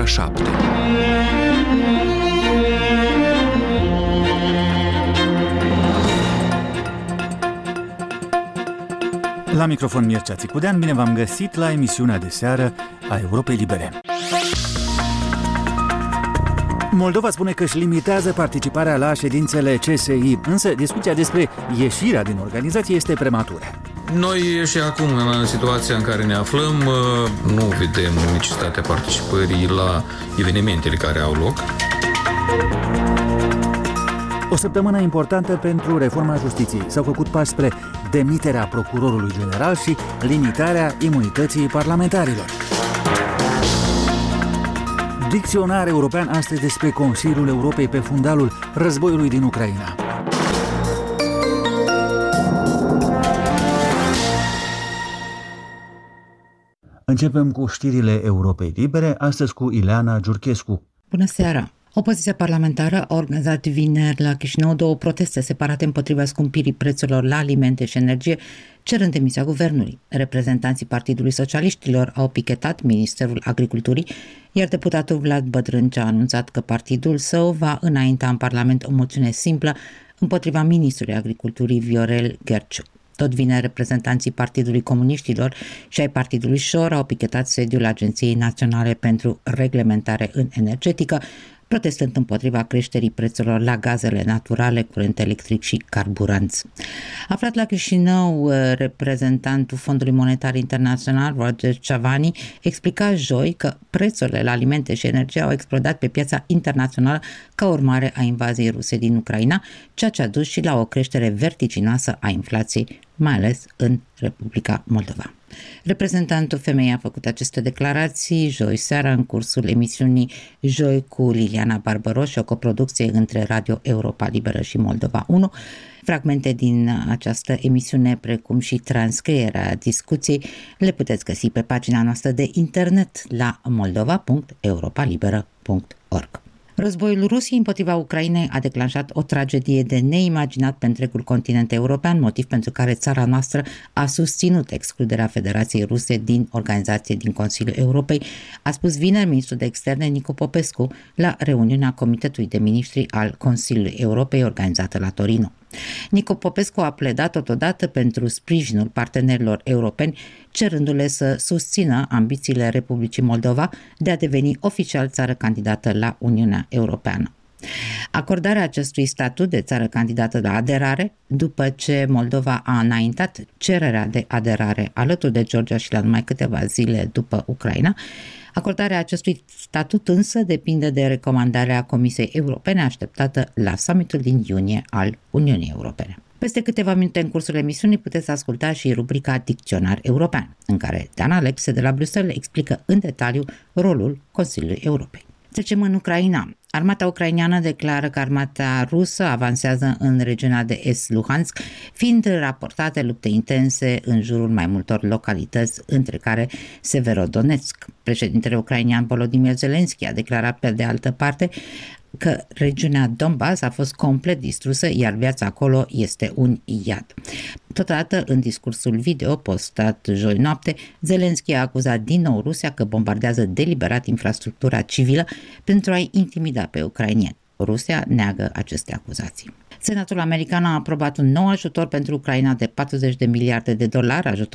7. La microfon Mircea Țicudean, bine v-am găsit la emisiunea de seară a Europei Libere. Moldova spune că își limitează participarea la ședințele CSI, însă discuția despre ieșirea din organizație este prematură. Noi și acum, în situația în care ne aflăm, nu vedem necesitatea participării la evenimentele care au loc. O săptămână importantă pentru reforma justiției. S-au făcut pași spre demiterea procurorului general și limitarea imunității parlamentarilor. Dicționar european astăzi despre Consiliul Europei pe fundalul războiului din Ucraina. Începem cu știrile Europei Libere, astăzi cu Ileana Giurchescu. Bună seara! Opoziția parlamentară a organizat vineri la Chișinău 2 proteste separate împotriva scumpirii prețurilor la alimente și energie, cerând demisia guvernului. Reprezentanții Partidului Socialiștilor au pichetat Ministerul Agriculturii, iar deputatul Vlad Bătrâncea a anunțat că partidul său va înainta în Parlament o moțiune simplă împotriva ministrului Agriculturii Viorel Gherciu. Tot vineri, reprezentanții Partidului Comuniștilor și ai Partidului Șor au pichetat sediul Agenției Naționale pentru Reglementare în Energetică, protestând împotriva creșterii prețurilor la gazele naturale, curent electric și carburanți. Aflat la Chișinău, reprezentantul Fondului Monetar Internațional, Roger Ciavani, explica joi că prețurile la alimente și energie au explodat pe piața internațională ca urmare a invaziei ruse din Ucraina, ceea ce a dus și la o creștere vertiginoasă a inflației, mai ales în Republica Moldova. Reprezentantul femeii a făcut aceste declarații joi seara în cursul emisiunii Joi cu Liliana Barbăroș, o coproducție între Radio Europa Liberă și Moldova 1. Fragmente din această emisiune, precum și transcrierea discuției, le puteți găsi pe pagina noastră de internet la moldova.europalibera.org. Războiul Rusiei împotriva Ucrainei a declanșat o tragedie de neimaginat pe întregul continent european, motiv pentru care țara noastră a susținut excluderea Federației Ruse din organizație din Consiliul Europei, a spus vineri ministrul de externe Nicu Popescu la reuniunea Comitetului de Ministri al Consiliului Europei organizată la Torino. Nicu Popescu a pledat totodată pentru sprijinul partenerilor europeni, cerându-le să susțină ambițiile Republicii Moldova de a deveni oficial țară candidată la Uniunea Europeană. Acordarea acestui statut de țară candidată la aderare, după ce Moldova a înaintat cererea de aderare alături de Georgia și la numai câteva zile după Ucraina, acordarea acestui statut însă depinde de recomandarea Comisiei Europene așteptată la summitul din iunie al Uniunii Europene. Peste câteva minute în cursul emisiunii puteți asculta și rubrica Dicționar European, în care Dan Alexe de la Bruxelles explică în detaliu rolul Consiliului Europei. Trecem în Ucraina. Armata ucraineană declară că armata rusă avansează în regiunea de est Luhansk, fiind raportate lupte intense în jurul mai multor localități, între care Severodonetsk. Președintele ucrainean Volodymyr Zelensky a declarat pe de altă parte că regiunea Donbass a fost complet distrusă, iar viața acolo este un iad. Totodată, în discursul video postat joi noapte, Zelensky a acuzat din nou Rusia că bombardează deliberat infrastructura civilă pentru a-i intimida pe ucrainieni. Rusia neagă aceste acuzații. Senatul american a aprobat un nou ajutor pentru Ucraina de $40 miliarde, ajutor